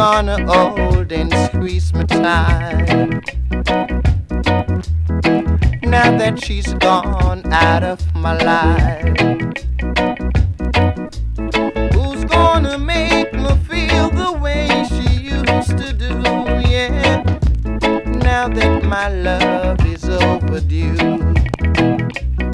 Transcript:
gonna hold and squeeze me tight. Now that she's gone out of my life, who's gonna make me feel the way she used to do? Yeah, now that my love is overdue.